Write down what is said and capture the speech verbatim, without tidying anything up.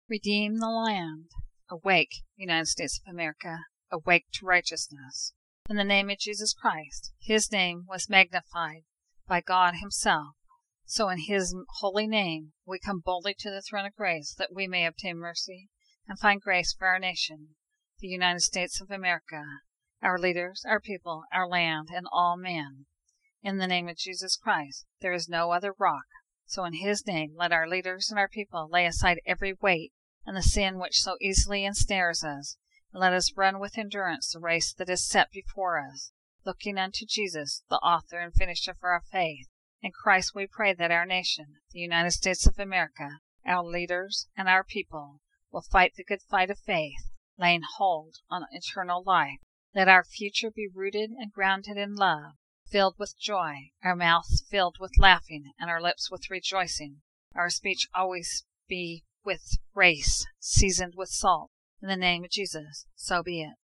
Redeem the land. Awake, United States of America, awake to righteousness. In the name of Jesus Christ, his name was magnified by God himself. So in his holy name we come boldly to the throne of grace that we may obtain mercy and find grace for our nation, the United States of America, our leaders, our people, our land, and all men. In the name of Jesus Christ, there is no other rock. So in his name, let our leaders and our people lay aside every weight and the sin which so easily ensnares us, and let us run with endurance the race that is set before us, looking unto Jesus, the author and finisher of our faith. In Christ we pray that our nation, the United States of America, our leaders, and our people will fight the good fight of faith, laying hold on eternal life. Let our future be rooted and grounded in love, filled with joy, our mouths filled with laughing, and our lips with rejoicing. Our speech always be with grace, seasoned with salt. In the name of Jesus, so be it.